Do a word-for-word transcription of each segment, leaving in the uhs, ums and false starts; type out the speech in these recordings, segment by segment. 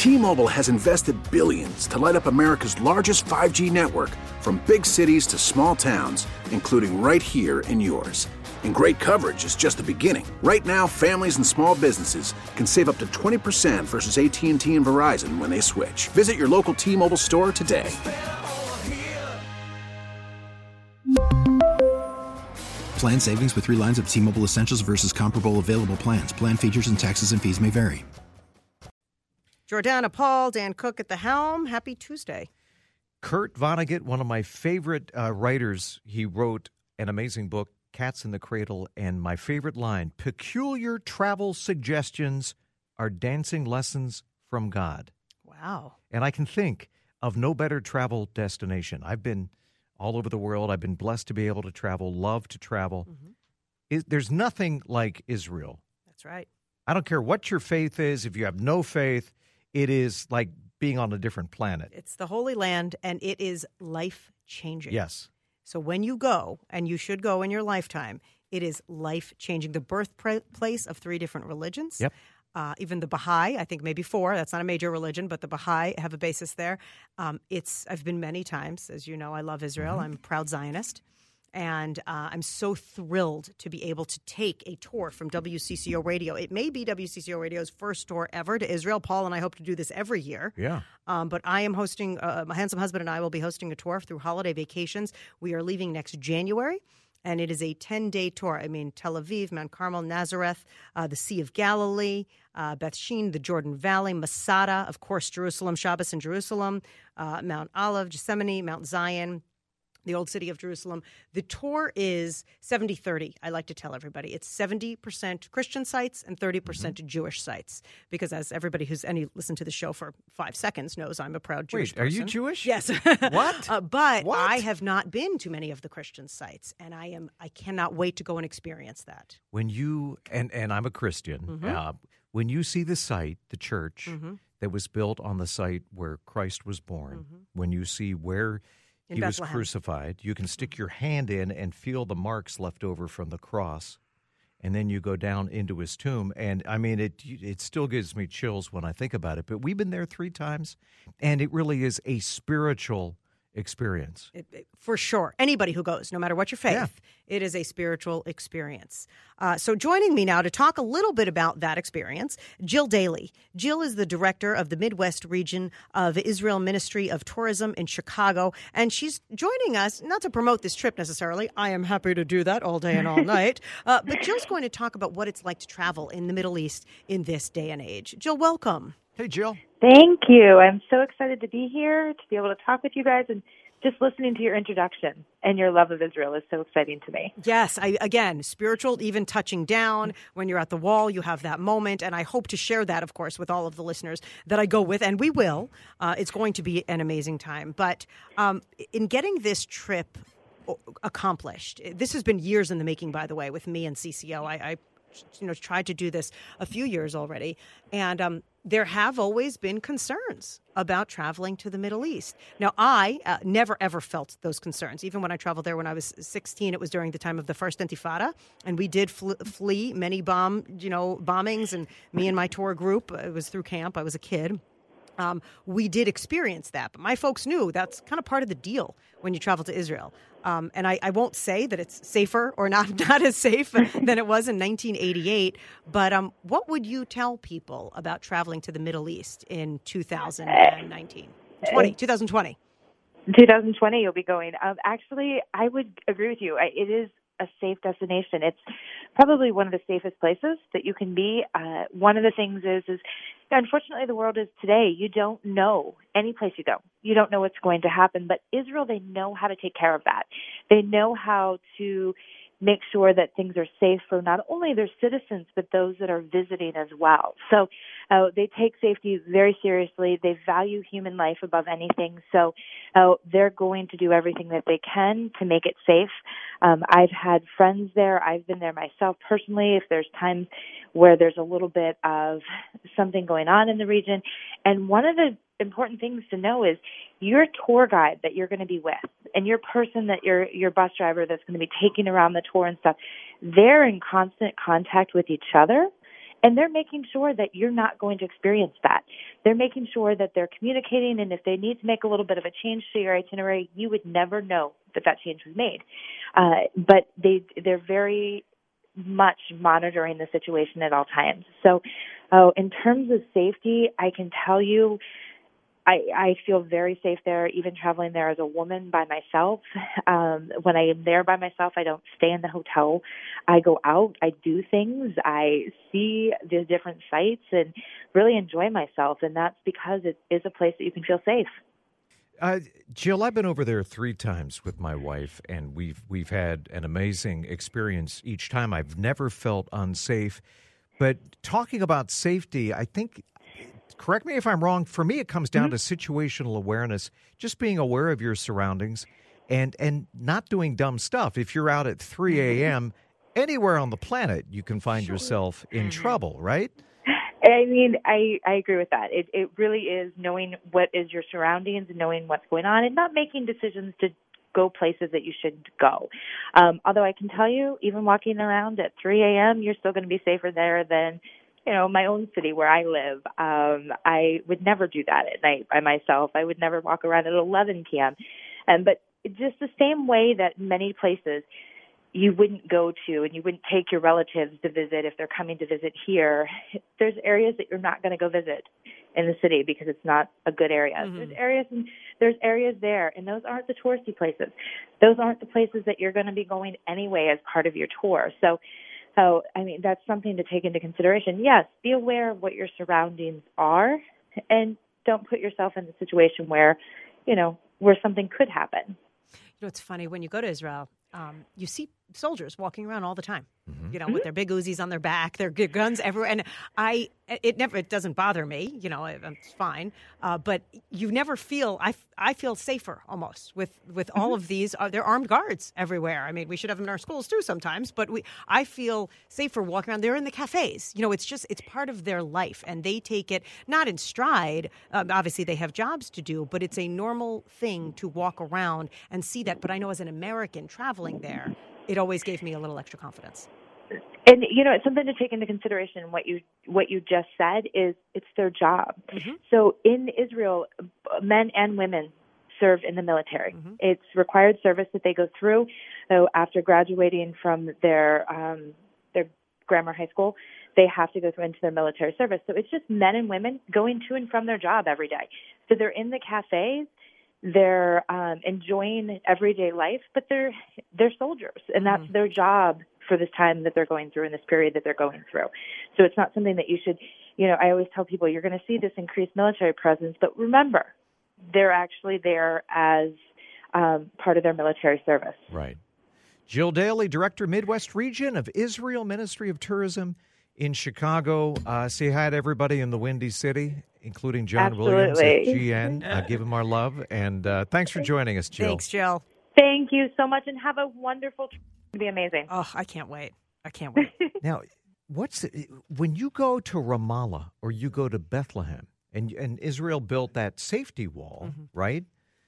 T-Mobile has invested billions to light up America's largest five G network, from big cities to small towns, including right here in yours. And great coverage is just the beginning. Right now, families and small businesses can save up to twenty percent versus A T and T and Verizon when they switch. Visit your local T-Mobile store today. Plan savings with three lines of T-Mobile Essentials versus comparable available plans. Plan features and taxes and fees may vary. Jordana Paul, Dan Cook at the helm. Happy Tuesday. Kurt Vonnegut, one of my favorite uh, writers, he wrote an amazing book, Cats in the Cradle, and my favorite line, peculiar travel suggestions are dancing lessons from God. Wow. And I can think of no better travel destination. I've been all over the world. I've been blessed to be able to travel, love to travel. Mm-hmm. Is, there's nothing like Israel. That's right. I don't care what your faith is. If you have no faith, it is like being on a different planet. It's the Holy Land, and it is life-changing. Yes. So when you go, and you should go in your lifetime, it is life-changing. The birthplace of three different religions. Yep. Uh, even the Baha'i, I think maybe four. That's not a major religion, but the Baha'i have a basis there. Um, it's I've been many times. As you know, I love Israel. Mm-hmm. I'm a proud Zionist. And uh, I'm so thrilled to be able to take a tour from W C C O Radio. It may be W C C O Radio's first tour ever to Israel. Paul and I hope to do this every year. Yeah. Um, but I am hosting, uh, my handsome husband and I will be hosting a tour through holiday vacations. We are leaving next January, and it is a ten-day tour. I mean, Tel Aviv, Mount Carmel, Nazareth, uh, the Sea of Galilee, uh, Beth Shean, the Jordan Valley, Masada, of course, Jerusalem, Shabbos in Jerusalem, uh, Mount Olive, Gethsemane, Mount Zion, the old city of Jerusalem. The tour is seventy thirty, I like to tell everybody. It's seventy percent Christian sites and thirty percent mm-hmm. Jewish sites. Because as everybody who's any listened to the show for five seconds knows, I'm a proud Jewish Wait, are person. you Jewish? Yes. What? uh, but what? I have not been to many of the Christian sites, and I am I cannot wait to go and experience that. When you, and, and I'm a Christian, mm-hmm. uh, when you see the site, the church mm-hmm. that was built on the site where Christ was born, mm-hmm. when you see where In he Bethlehem. was crucified, you can stick your hand in and feel the marks left over from the cross, and then you go down into his tomb. And, I mean, it it still gives me chills when I think about it. But we've been there three times, and it really is a spiritual experience. It, it, for sure. Anybody who goes, no matter what your faith, Yeah. it is a spiritual experience. Uh, so joining me now to talk a little bit about that experience, Jill Daly. Jill is the director of the Midwest region of Israel Ministry of Tourism in Chicago, and she's joining us, not to promote this trip necessarily. I am happy to do that all day and all night. Uh, but Jill's going to talk about what it's like to travel in the Middle East in this day and age. Jill, welcome. Hey, Jill. Thank you. I'm so excited to be here, to be able to talk with you guys, and just listening to your introduction and your love of Israel is so exciting to me. Yes, I, again, spiritual, even touching down. When you're at the wall, you have that moment, and I hope to share that, of course, with all of the listeners that I go with, and we will. Uh, it's going to be an amazing time. But um, in getting this trip accomplished, this has been years in the making, by the way, with me and C C O. I, I you know, tried to do this a few years already, and um, there have always been concerns about traveling to the Middle East. Now, I uh, never, ever felt those concerns. Even when I traveled there when I was sixteen, it was during the time of the first Intifada, and we did fl- flee many bomb, you know, bombings, and me and my tour group, it was through camp, I was a kid. Um, we did experience that, but my folks knew that's kind of part of the deal when you travel to Israel. Um, and I, I won't say that it's safer or not not as safe than it was in nineteen eighty-eight, but um, what would you tell people about traveling to the Middle East in two thousand nineteen, twenty, twenty twenty? twenty twenty, you'll be going. Um, actually, I would agree with you. I, it is a safe destination. It's probably one of the safest places that you can be. Uh, one of the things is, is unfortunately, the world is today. You don't know any place you go. You don't know what's going to happen. But Israel, they know how to take care of that. They know how to make sure that things are safe for not only their citizens, but those that are visiting as well. So uh, they take safety very seriously. They value human life above anything. So uh, they're going to do everything that they can to make it safe. Um, I've had friends there. I've been there myself personally. If there's times where there's a little bit of something going on in the region. And one of the important things to know is your tour guide that you're going to be with and your person that your your bus driver that's going to be taking around the tour and stuff, they're in constant contact with each other, and they're making sure that you're not going to experience that. they're making sure that they're communicating, and if they need to make a little bit of a change to your itinerary, you would never know that that change was made. Uh, but they, they're very much monitoring the situation at all times. So uh, in terms of safety, I can tell you I, I feel very safe there, even traveling there as a woman by myself. Um, when I am there by myself, I don't stay in the hotel. I go out, I do things, I see the different sites and really enjoy myself. And that's because it is a place that you can feel safe. Uh, Jill, I've been over there three times with my wife, and we've we've had an amazing experience each time. I've never felt unsafe. But talking about safety, I think, correct me if I'm wrong, for me it comes down mm-hmm. to situational awareness, just being aware of your surroundings and, and not doing dumb stuff. If you're out at three a.m., anywhere on the planet, you can find sure. yourself in trouble, right? I mean, I, I agree with that. It it really is knowing what is your surroundings and knowing what's going on and not making decisions to go places that you shouldn't go. Um, although I can tell you, even walking around at three a.m., you're still going to be safer there than, you know, my own city where I live. Um, I would never do that at night by myself. I would never walk around at eleven p.m. Um, but just the same way that many places you wouldn't go to and you wouldn't take your relatives to visit if they're coming to visit here, there's areas that you're not going to go visit in the city because it's not a good area. Mm-hmm. There's areas and there's areas there, and those aren't the touristy places. Those aren't the places that you're going to be going anyway as part of your tour. So, so I mean, that's something to take into consideration. Yes, be aware of what your surroundings are, and don't put yourself in the situation where, you know, where something could happen. You know, it's funny, when you go to Israel, um, you see soldiers walking around all the time, mm-hmm. you know, mm-hmm. with their big Uzis on their back, their guns everywhere. And I, it never, it doesn't bother me, you know, it's fine. Uh, but you never feel, I, I feel safer almost with, with mm-hmm. all of these. Uh, they're armed guards everywhere. I mean, we should have them in our schools too sometimes, but we, I feel safer walking around. They're in the cafes. You know, it's just, it's part of their life, and they take it not in stride. Um, obviously they have jobs to do, but it's a normal thing to walk around and see that. But I know as an American traveling there, it always gave me a little extra confidence. And, you know, it's something to take into consideration. What you what you just said is it's their job. Mm-hmm. So in Israel, men and women serve in the military. Mm-hmm. It's required service that they go through. So after graduating from their um, their grammar high school, they have to go through into their military service. So it's just men and women going to and from their job every day. So they're in the cafes. They're um, enjoying everyday life, but they're they're soldiers, and that's mm-hmm. their job for this time that they're going through, in this period that they're going through. So it's not something that you should, you know, I always tell people you're going to see this increased military presence, but remember, they're actually there as um, part of their military service. Right. Jill Daly, Director, Midwest Region of Israel Ministry of Tourism in Chicago. Uh, say hi to everybody in the Windy City, including John Absolutely. Williams at G N. Uh, give him our love, and uh, thanks for joining us, Jill. Thanks, Jill. Thank you so much, and have a wonderful trip. It'll be amazing. Oh, I can't wait. I can't wait. Now, what's the, when you go to Ramallah or you go to Bethlehem, and and Israel built that safety wall, mm-hmm. right?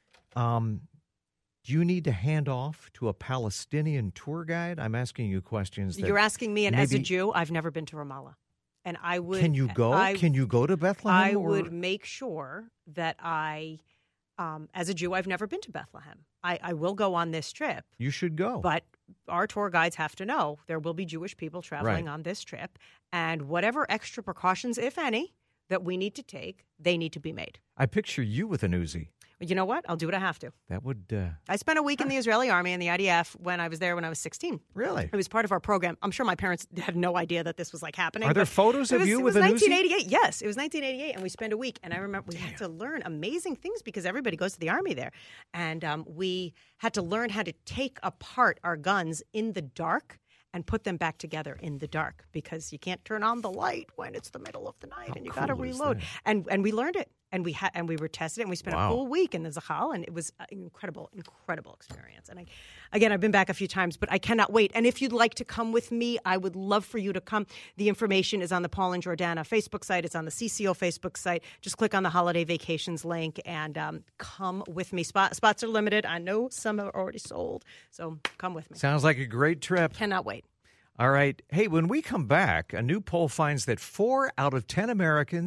Um, do you need to hand off to a Palestinian tour guide? I'm asking you questions. That You're asking me, and maybe, as a Jew, I've never been to Ramallah. And I would. Can you go? I, Can you go to Bethlehem? I or? would make sure that I, um, as a Jew, I've never been to Bethlehem. I, I will go on this trip. You should go. But our tour guides have to know there will be Jewish people traveling right. on this trip, and whatever extra precautions, if any, that we need to take, they need to be made. I picture you with an Uzi. You know what? I'll do what I have to. That would... Uh... I spent a week in the Israeli Army and the I D F when I was there when I was sixteen. Really? It was part of our program. I'm sure my parents had no idea that this was like happening. Are there photos of was, you with an Uzi? It was nineteen eighty-eight. Yes, it was nineteen eighty-eight, and we spent a week. And I remember we Damn. had to learn amazing things because everybody goes to the Army there. And um, we had to learn how to take apart our guns in the dark and put them back together in the dark because you can't turn on the light when it's the middle of the night. How and you cool got to reload. And and we learned it. And we had, and we were tested, and we spent wow. a full week in the Zachal, and it was an incredible, incredible experience. And I, again, I've been back a few times, but I cannot wait. And if you'd like to come with me, I would love for you to come. The information is on the Paul and Jordana Facebook site. It's on the C C O Facebook site. Just click on the holiday vacations link and um, come with me. Spot, spots are limited. I know some are already sold, so come with me. Sounds like a great trip. Cannot wait. All right. Hey, when we come back, a new poll finds that four out of ten Americans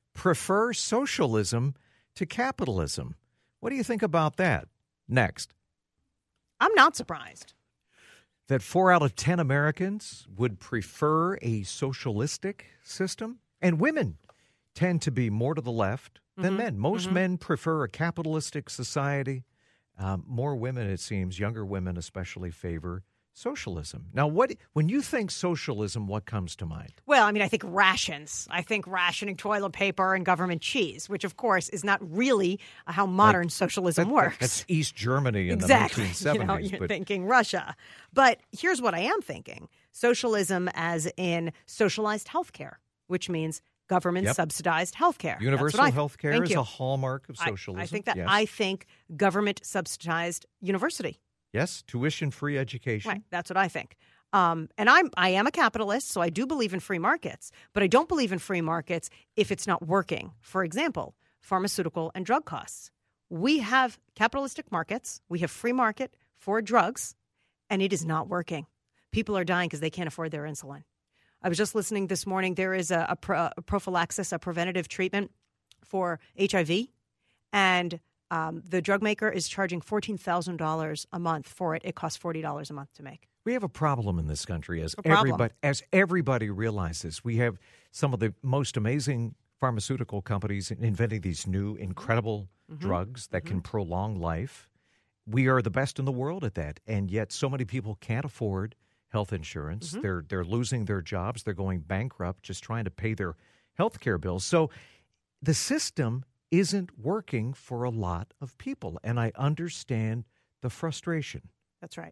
prefer socialism to capitalism. What do you think about that? Next. I'm not surprised. That four out of ten Americans would prefer a socialistic system. And women tend to be more to the left than Mm-hmm. men. Most Mm-hmm. men prefer a capitalistic society. Um, more women, it seems, younger women especially, favor socialism. Now, what when you think socialism, what comes to mind? Well, I mean, I think rations. I think rationing toilet paper and government cheese, which, of course, is not really how modern Like, socialism That- works. That's East Germany in Exactly. the nineteen seventies. You know, you're but thinking Russia. But here's what I am thinking. Socialism as in socialized healthcare, which means government Yep. subsidized healthcare. universal That's what I- health care Thank is you. a hallmark of I- socialism. I, think that yes. I think government subsidized university. yes, tuition-free education. Right. That's what I think. Um, and I'm I am a capitalist, so I do believe in free markets, but I don't believe in free markets if it's not working. For example, pharmaceutical and drug costs. We have capitalistic markets. We have free market for drugs, and it is not working. People are dying because they can't afford their insulin. I was just listening this morning. There is a, a, pro, a prophylaxis, a preventative treatment for H I V, and um, the drug maker is charging fourteen thousand dollars a month for it. It costs forty dollars a month to make. We have a problem in this country, as A problem. everybody as everybody realizes. We have some of the most amazing pharmaceutical companies inventing these new, incredible Mm-hmm. drugs that can prolong life. We are the best in the world at that, and yet so many people can't afford health insurance. Mm-hmm. They're they're losing their jobs. They're going bankrupt just trying to pay their health care bills. So the system isn't working for a lot of people, and I understand the frustration. That's right.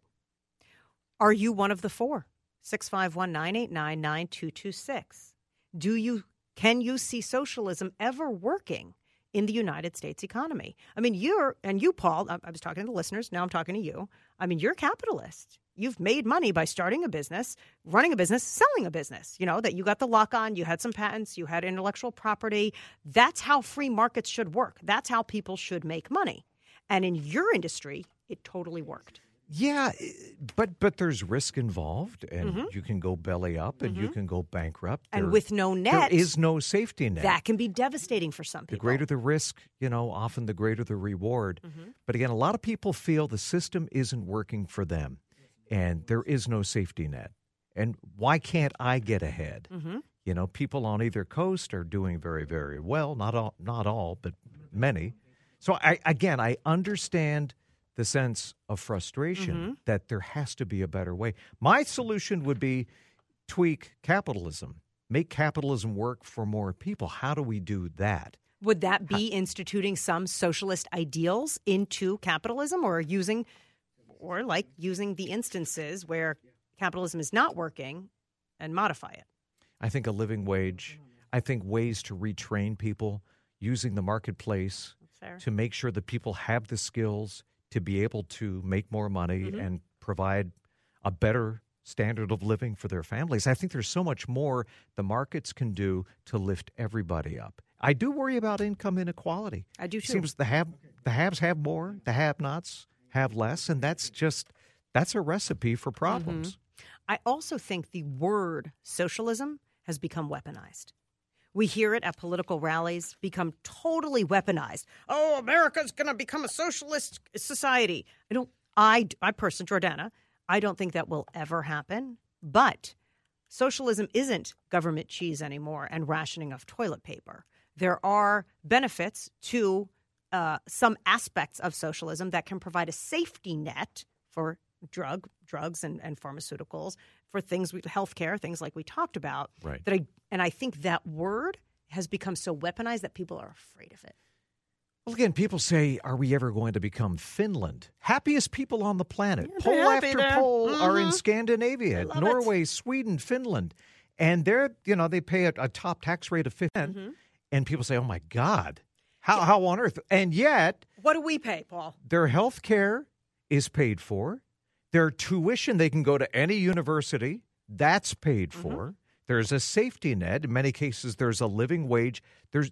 Are you one of the four? six five one, nine eight nine, nine two two six. Do you can you see socialism ever working in the United States economy? I mean, you're and you, Paul, I I was talking to the listeners, now I'm talking to you. I mean, you're a capitalist. You've made money by starting a business, running a business, selling a business. You know, that you got the lock on, you had some patents, you had intellectual property. That's how free markets should work. That's how people should make money. And in your industry, it totally worked. Yeah, but but there's risk involved, and Mm-hmm. you can go belly up, and you can go bankrupt. And There- with no net, there is no safety net. that can be devastating for some The people. greater the risk, you know, often the greater the reward. Mm-hmm. But again, a lot of people feel the system isn't working for them, and there is no safety net. And why can't I get ahead? Mm-hmm. You know, people on either coast are doing very, very well. Not all, not all, but many. So I again, I understand the sense of frustration Mm-hmm. that there has to be a better way. My solution would be tweak capitalism, make capitalism work for more people. How do we do that? Would that be instituting some socialist ideals into capitalism, or using, or like using the instances where capitalism is not working and modify it? I think a living wage. I think ways to retrain people using the marketplace Fair. to make sure that people have the skills to be able to make more money Mm-hmm. and provide a better standard of living for their families. I think there's so much more the markets can do to lift everybody up. I do worry about income inequality. I do It too. seems the have the haves have more, the have-nots have less, and that's just that's a recipe for problems. Mm-hmm. I also think the word socialism has become weaponized. We hear it at political rallies, become totally weaponized. Oh, America's going to become a socialist society. I don't, I, I personally, Jordana, I don't think that will ever happen. But socialism isn't government cheese anymore and rationing of toilet paper. There are benefits to uh, some aspects of socialism that can provide a safety net for drug, drugs and, and pharmaceuticals, for things, we, healthcare, things like we talked about. Right. That I, and I think that word has become so weaponized that people are afraid of it. Well, again, people say, are we ever going to become Finland? Happiest people on the planet. Yeah, poll they're happy after there. poll are in Mhm. Scandinavia, love Norway, Sweden, Finland. And they're, you know, they pay a, a top tax rate of fifteen. Mm-hmm. And people say, oh, my God, how, how on earth? And yet What do we pay, Paul? their health care is paid for. Their tuition, they can go to any university. That's paid Mm-hmm. for. There's a safety net. In many cases, there's a living wage. There's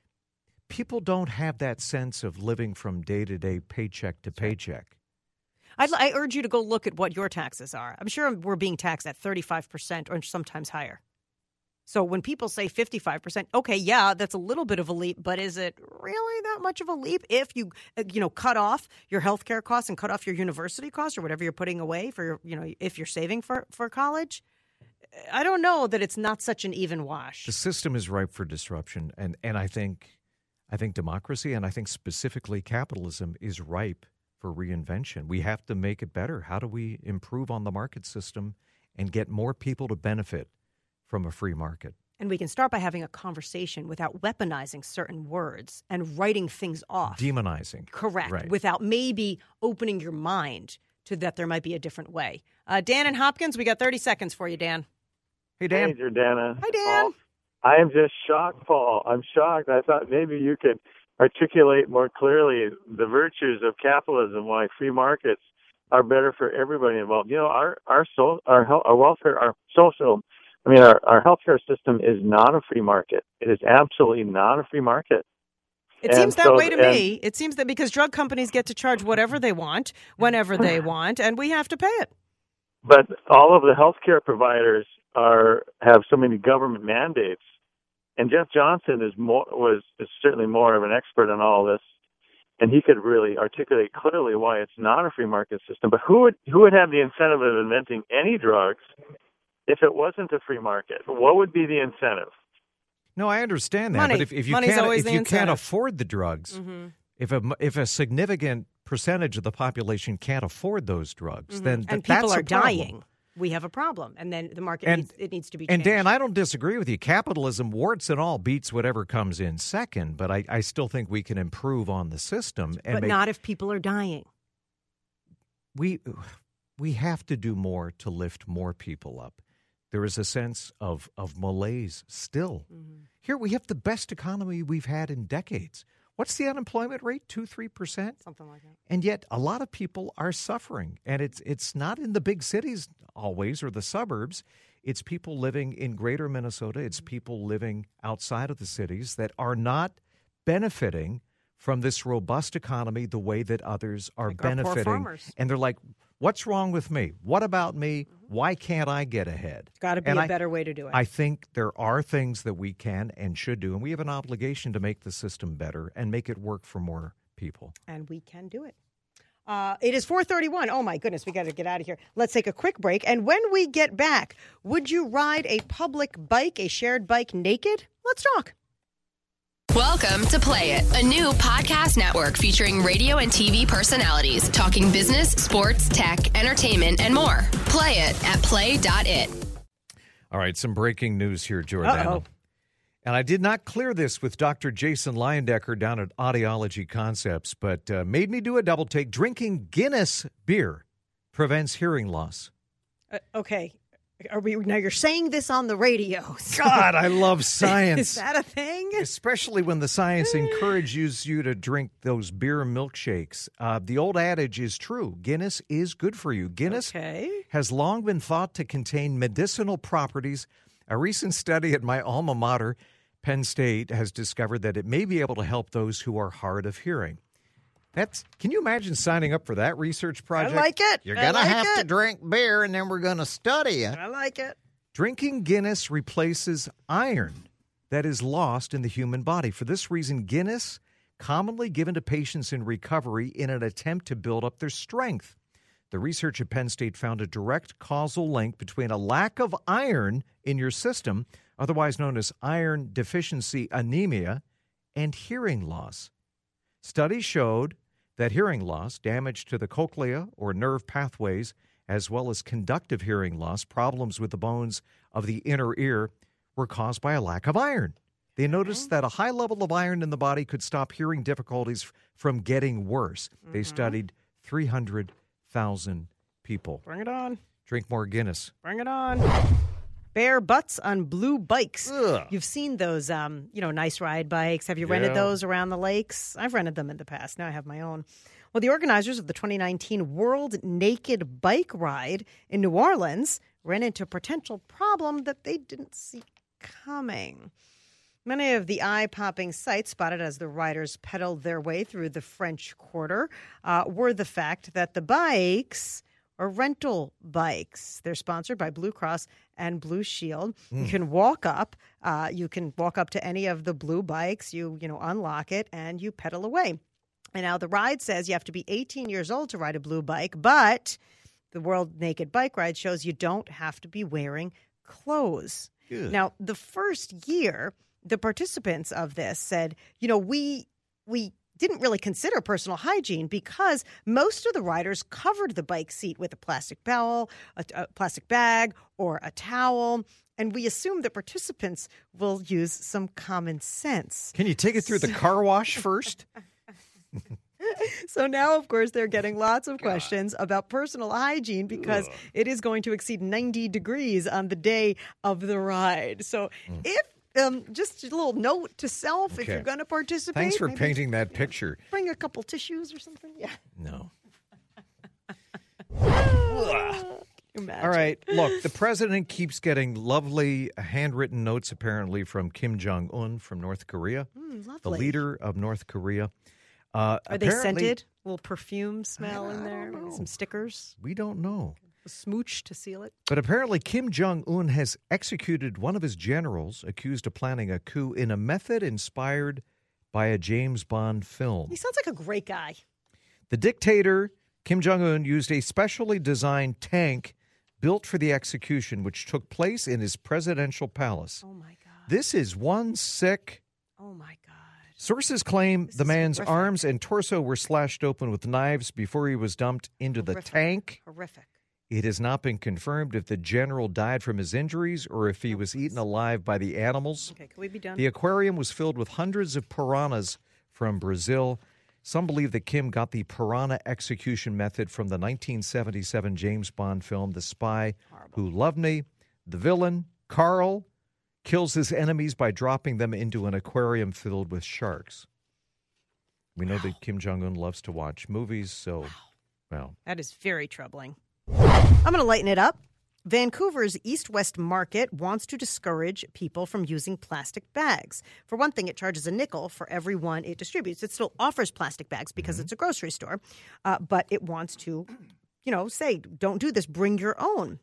people don't have that sense of living from day to day, paycheck to paycheck. I'd, I urge you to go look at what your taxes are. I'm sure we're being taxed at thirty-five percent or sometimes higher. So when people say fifty-five percent, okay, yeah, that's a little bit of a leap, but is it really that much of a leap if you, you know, cut off your healthcare costs and cut off your university costs or whatever you're putting away for your, you know, if you're saving for, for college? I don't know that it's not such an even wash. The system is ripe for disruption, and, and I think I think democracy and I think specifically capitalism is ripe for reinvention. We have to make it better. How do we improve on the market system and get more people to benefit from a free market? And we can start by having a conversation without weaponizing certain words and writing things off. Demonizing. Correct. Right. Without maybe opening your mind to that there might be a different way. Uh, Dan and Hopkins, we got thirty seconds for you, Dan. Hey, Dan. Hey, Jordana. Hi, Dan. Paul. I am just shocked, Paul. I'm shocked. I thought maybe you could articulate more clearly the virtues of capitalism, why free markets are better for everybody involved. You know, our our so, our, health, our welfare, our social, I mean, our, our healthcare system is not a free market. It is absolutely not a free market. It And seems that so- way to and- me. It seems that because drug companies get to charge whatever they want, whenever they want, and we have to pay it. But all of the healthcare providers are have so many government mandates, and Jeff Johnson is more was is certainly more of an expert on all this, and he could really articulate clearly why it's not a free market system. But who would who would have the incentive of inventing any drugs if it wasn't a free market? What would be the incentive? No, I understand that, Money. but if, if you Money's can't always if the you can't incentive. afford the drugs, Mm-hmm. if a if a significant percentage of the population can't afford those drugs, then th- And people that's are a problem. dying. We have a problem, and then the market And- needs, it needs to be And changed. Dan, I don't disagree with you. Capitalism, warts and all, beats whatever comes in second. But I, I still think we can improve on the system. And but make, not if people are dying. we we have to do more to lift more people up. There is a sense of of malaise still. Mm-hmm. Here we have the best economy we've had in decades. What's the unemployment rate? Two, three percent? Something like that. And yet a lot of people are suffering. And it's it's not in the big cities always or the suburbs. It's people living in greater Minnesota. It's people living outside of the cities that are not benefiting from this robust economy the way that others are Like our poor benefiting. farmers. And they're like, what's wrong with me? What about me? Why can't I get ahead? Got to be And a I- better way to do it. I think there are things that we can and should do, and we have an obligation to make the system better and make it work for more people. and we can do it. Uh, it is four thirty-one. Oh, my goodness. We got to get out of here. Let's take a quick break. And when we get back, would you ride a public bike, a shared bike, naked? Let's talk. Welcome to Play It, a new podcast network featuring radio and T V personalities talking business, sports, tech, entertainment, and more. Play it at play dot it. All right, some breaking news here, Jordana. Uh-oh. And I did not clear this with Doctor Jason Leyendecker down at Audiology Concepts, but uh, made me do a double take. Drinking Guinness beer prevents hearing loss. Uh, okay. Are we now? You're saying this on the radio. So- God, I love science. Is that a thing? Especially when the science encourages you to drink those beer milkshakes. Uh, the old adage is true. Guinness is good for you. Guinness Okay. has long been thought to contain medicinal properties. A recent study at my alma mater, Penn State, has discovered that it may be able to help those who are hard of hearing. That's. Can you imagine signing up for that research project? like it. You're I going to like have to it. drink beer, and then we're going to study it. I like it. Drinking Guinness replaces iron that is lost in the human body. For this reason, Guinness commonly given to patients in recovery in an attempt to build up their strength. The research at Penn State found a direct causal link between a lack of iron in your system, otherwise known as iron deficiency anemia, and hearing loss. Studies showed that hearing loss, damage to the cochlea or nerve pathways, as well as conductive hearing loss, problems with the bones of the inner ear, were caused by a lack of iron. They noticed that a high level of iron in the body could stop hearing difficulties from getting worse. They studied three hundred thousand people. Bring it on. Drink more Guinness. Bring it on. Bare butts on blue bikes. Ugh. You've seen those, um, you know, nice ride bikes. Have you rented Yeah. those around the lakes? I've rented them in the past. Now I have my own. Well, the organizers of the twenty nineteen World Naked Bike Ride in New Orleans ran into a potential problem that they didn't see coming. Many of the eye-popping sights spotted as the riders pedaled their way through the French Quarter uh, were the fact that the bikes are rental bikes. They're sponsored by Blue Cross and Blue Shield. Mm. You can walk up. Uh, you can walk up to any of the blue bikes. You, you know, unlock it, and you pedal away. And now the ride says you have to be eighteen years old to ride a blue bike, but the World Naked Bike Ride shows you don't have to be wearing clothes. Good. Now, the first year, the participants of this said, you know, we we didn't really consider personal hygiene because most of the riders covered the bike seat with a plastic towel, a, a plastic bag, or a towel. And we assume that participants will use some common sense. Can you take it through the car wash first? So now, of course, they're getting lots of questions about personal hygiene because Ugh. it is going to exceed ninety degrees on the day of the ride. So mm. if Um, just a little note to self okay. if you're going to participate. Thanks for maybe, painting that yeah, picture. Bring a couple tissues or something. Yeah. No. Imagine. All right. Look, the president keeps getting lovely handwritten notes, apparently, from Kim Jong-un from North Korea, mm, lovely. the leader of North Korea. Uh, Are they scented? A little perfume smell in there? Maybe some stickers? We don't know. A smooch to seal it? But apparently Kim Jong-un has executed one of his generals accused of planning a coup in a method inspired by a James Bond film. He sounds like a great guy. The dictator, Kim Jong-un, used a specially designed tank built for the execution, which took place in his presidential palace. Oh, my God. This is one sick... Oh, my God. Sources claim this the man's horrific. arms and torso were slashed open with knives before he was dumped into horrific. the tank. Horrific. It has not been confirmed if the general died from his injuries or if he oh, was please. eaten alive by the animals. Okay, can we be done? The aquarium was filled with hundreds of piranhas from Brazil. Some believe that Kim got the piranha execution method from the nineteen seventy-seven James Bond film, The Spy Horrible. Who Loved Me. The villain, Carl, kills his enemies by dropping them into an aquarium filled with sharks. We know wow. that Kim Jong-un loves to watch movies, so, wow. well. That is very troubling. I'm going to lighten it up. Vancouver's East-West Market wants to discourage people from using plastic bags. For one thing, it charges a nickel for every one it distributes. It still offers plastic bags because mm-hmm. it's a grocery store, uh, but it wants to, you know, say, don't do this, bring your own.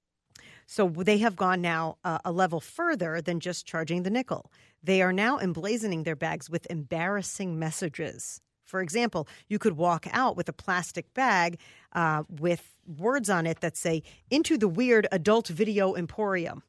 So they have gone now uh, a level further than just charging the nickel. They are now emblazoning their bags with embarrassing messages. For example, you could walk out with a plastic bag uh, with words on it that say, "Into the Weird Adult Video Emporium,"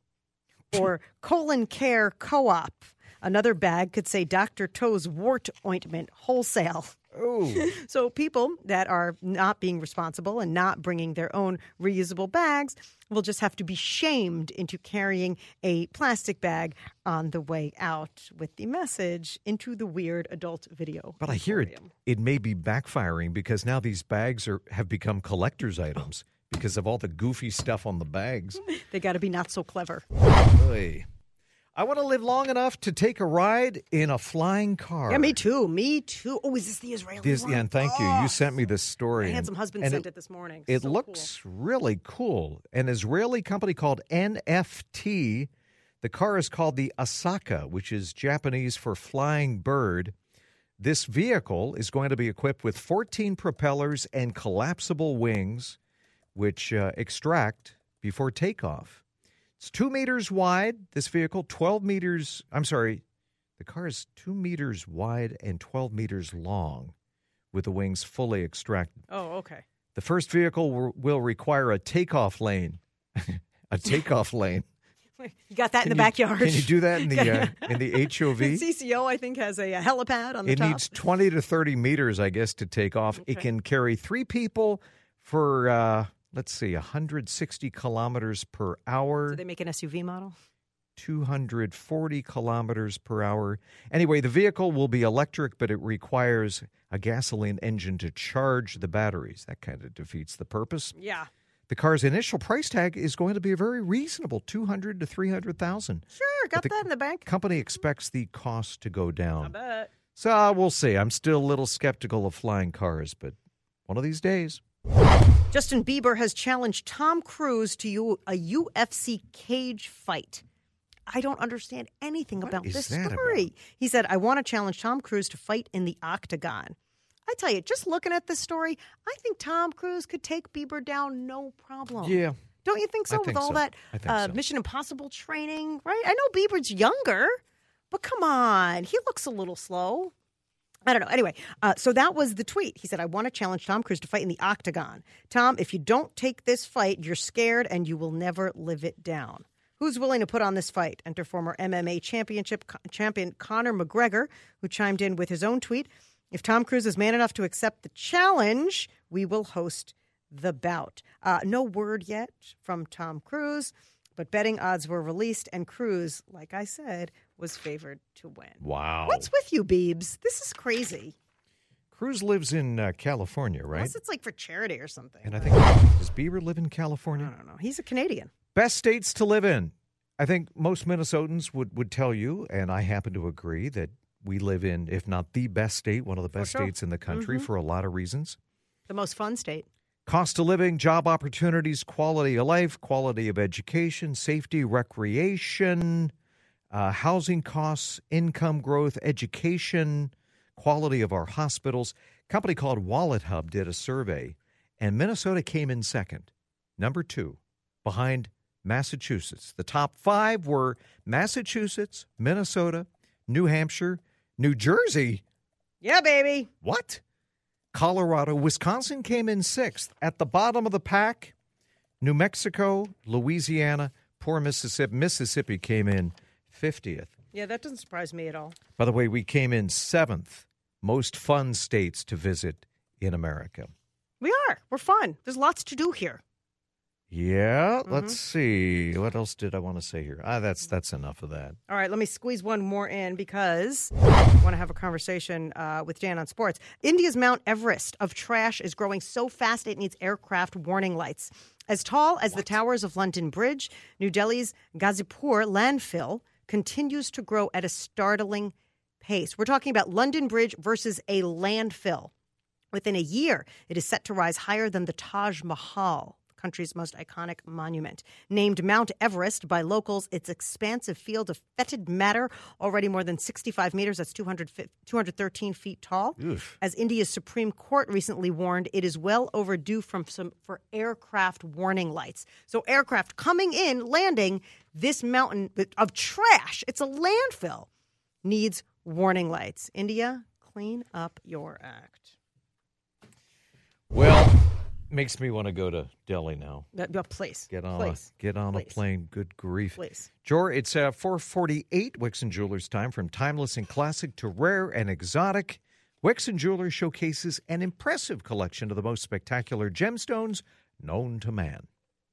or "Colon Care Co-op." Another bag could say, "Doctor Toe's Wart Ointment Wholesale." Oh. So people that are not being responsible and not bringing their own reusable bags will just have to be shamed into carrying a plastic bag on the way out with the message, "Into the Weird Adult Video." But I hear it, it may be backfiring because now these bags are have become collector's items because of all the goofy stuff on the bags. They got to be not so clever. Oy. I want to live long enough to take a ride in a flying car. Yeah, me too. Me too. Oh, is this the Israeli this, one? Yeah, and thank oh. you. You sent me this story. My handsome husband and sent it, it this morning. It so looks cool. really cool. An Israeli company called N F T. The car is called the Asaka, which is Japanese for flying bird. This vehicle is going to be equipped with fourteen propellers and collapsible wings, which uh, extract before takeoff. It's two meters wide, this vehicle, twelve meters, I'm sorry, the car is two meters wide and twelve meters long with the wings fully extracted. Oh, okay. The first vehicle will, will require a takeoff lane, a takeoff lane. You got that can in the you, backyard. Can you do that in the uh, in the H O V? C C O, I think, has a, a helipad on the it top. It needs twenty to thirty meters, I guess, to take off. Okay. It can carry three people for... Uh, Let's see, one hundred sixty kilometers per hour. Did they make an S U V model? two hundred forty kilometers per hour. Anyway, the vehicle will be electric, but it requires a gasoline engine to charge the batteries. That kind of defeats the purpose. Yeah. The car's initial price tag is going to be a very reasonable two hundred to three hundred thousand. Sure, got that in the bank. Company expects the cost to go down. I bet. So uh, we'll see. I'm still a little skeptical of flying cars, but one of these days. Justin Bieber has challenged Tom Cruise to a U F C cage fight. I don't understand anything what about is this that story. About? He said, "I want to challenge Tom Cruise to fight in the octagon." I tell you, just looking at this story, I think Tom Cruise could take Bieber down no problem. Yeah. Don't you think so? I With think all so. that I think uh, so. Mission Impossible training, right? I know Bieber's younger, but come on. He looks a little slow. I don't know. Anyway, uh, so that was the tweet. He said, I want to challenge Tom Cruise to fight in the octagon. Tom, if you don't take this fight, you're scared and you will never live it down. Who's willing to put on this fight? Enter former M M A championship champion Conor McGregor, who chimed in with his own tweet. If Tom Cruise is man enough to accept the challenge, we will host the bout. Uh, no word yet from Tom Cruise, but betting odds were released, and Cruise, like I said, was favored to win. Wow. What's with you, Biebs? This is crazy. Cruise lives in uh, California, right? Unless it's like for charity or something. And I think, does Bieber live in California? I don't know. He's a Canadian. Best states to live in. I think most Minnesotans would, would tell you, and I happen to agree, that we live in, if not the best state, one of the best sure. states in the country Mm-hmm. for a lot of reasons. The most fun state. Cost of living, job opportunities, quality of life, quality of education, safety, recreation, uh, housing costs, income growth, education, quality of our hospitals. A company called Wallet Hub did a survey, and Minnesota came in second, number two, behind Massachusetts. The top five were Massachusetts, Minnesota, New Hampshire, New Jersey. Yeah, baby. What? Colorado. Wisconsin came in sixth. At the bottom of the pack, New Mexico, Louisiana, poor Mississippi. Mississippi came in fiftieth. Yeah, that doesn't surprise me at all. By the way, we came in seventh most fun states to visit in America. We are. We're fun. There's lots to do here. Yeah, mm-hmm. Let's see. What else did I want to say here? Ah, that's that's enough of that. All right, let me squeeze one more in because I want to have a conversation uh, with Dan on sports. India's Mount Everest of trash is growing so fast it needs aircraft warning lights. As tall as what? the towers of London Bridge, New Delhi's Ghazipur landfill continues to grow at a startling pace. We're talking about London Bridge versus a landfill. Within a year, it is set to rise higher than the Taj Mahal, country's most iconic monument. Named Mount Everest by locals, its expansive field of fetid matter, already more than sixty-five meters, that's two hundred, two hundred thirteen feet tall. Oof. As India's Supreme Court recently warned, it is well overdue from some for aircraft warning lights. So aircraft coming in, landing, this mountain of trash, it's a landfill, needs warning lights. India, clean up your act. Well, makes me want to go to Delhi now. Uh, uh, please. Get on please. a get on please. a plane. Good grief. Please. Jor, it's uh, four forty-eight Wixon Jewelers time. From timeless and classic to rare and exotic, Wixon Jewelers showcases an impressive collection of the most spectacular gemstones known to man.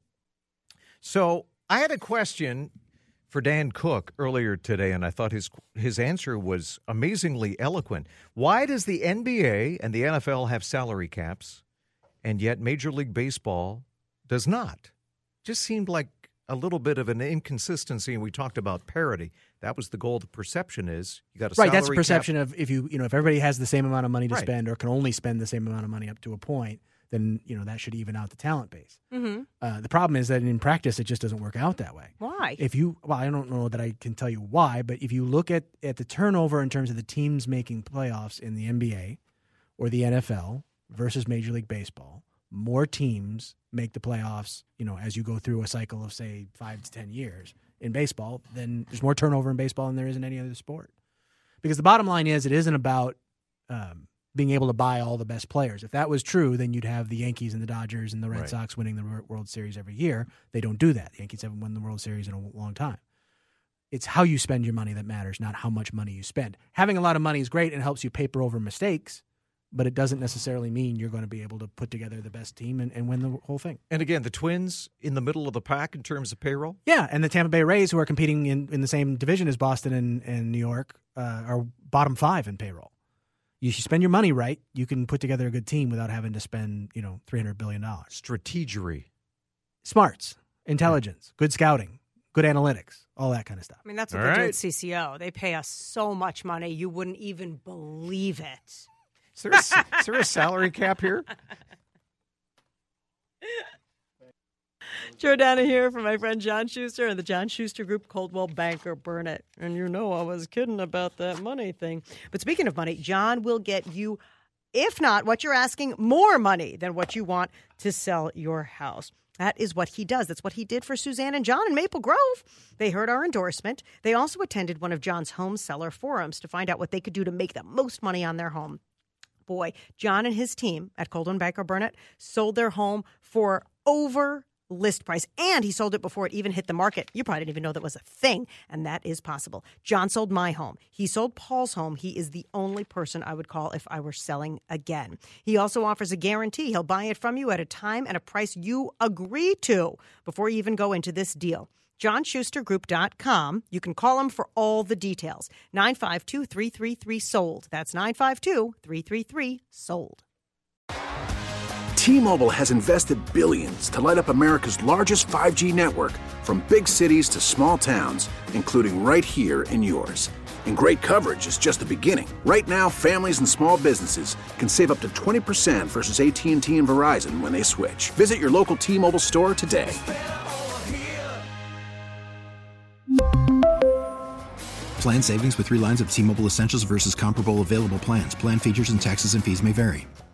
So I had a question for Dan Cook earlier today, and I thought his his answer was amazingly eloquent. Why does the N B A and the N F L have salary caps, and yet Major League Baseball does not? Just seemed like a little bit of an inconsistency, and we talked about parity. That was the goal. The perception is you got a right. salary That's a perception cap. of if you you know if everybody has the same amount of money to Right. spend or can only spend the same amount of money up to a point, then you know that should even out the talent base. Mm-hmm. Uh, the problem is that in practice it just doesn't work out that way. Why? If you well, I don't know that I can tell you why, but if you look at at the turnover in terms of the teams making playoffs in the N B A or the N F L versus Major League Baseball, more teams make the playoffs, you know, as you go through a cycle of, say, five to ten years in baseball, then there's more turnover in baseball than there is in any other sport. Because the bottom line is it isn't about um, being able to buy all the best players. If that was true, then you'd have the Yankees and the Dodgers and the Red Right. Sox winning the World Series every year. They don't do that. The Yankees haven't won the World Series in a long time. It's how you spend your money that matters, not how much money you spend. Having a lot of money is great and helps you paper over mistakes, but it doesn't necessarily mean you're going to be able to put together the best team and, and win the whole thing. And again, the Twins in the middle of the pack in terms of payroll? Yeah, and the Tampa Bay Rays, who are competing in, in the same division as Boston and, and New York, uh, are bottom five in payroll. You spend your money right, you can put together a good team without having to spend, you know, three hundred billion dollars. Strategery. Smarts, intelligence, good scouting, good analytics, all that kind of stuff. I mean, that's what All they do right. at C C O. They pay us so much money, you wouldn't even believe it. Is there a, is there a salary cap here? Jordana here from my friend John Schuster and the John Schuster Group, Coldwell Banker Burnett. And you know I was kidding about that money thing. But speaking of money, John will get you, if not what you're asking, more money than what you want to sell your house. That is what he does. That's what he did for Suzanne and John in Maple Grove. They heard our endorsement. They also attended one of John's home seller forums to find out what they could do to make the most money on their home. Boy, John and his team at Coldwell Banker Burnett sold their home for over list price, and he sold it before it even hit the market. You probably didn't even know that was a thing, and that is possible. John sold my home. He sold Paul's home. He is the only person I would call if I were selling again. He also offers a guarantee. He'll buy it from you at a time and a price you agree to before you even go into this deal. john schuster group dot com. You can call him for all the details. nine five two, three three three, sold. That's nine five two, three three three, sold. T-Mobile has invested billions to light up America's largest five G network, from big cities to small towns, including right here in yours. And great coverage is just the beginning. Right now, families and small businesses can save up to twenty percent versus A T and T and Verizon when they switch. Visit your local T-Mobile store today. Plan savings with three lines of T-Mobile Essentials versus comparable available plans. Plan features and taxes and fees may vary.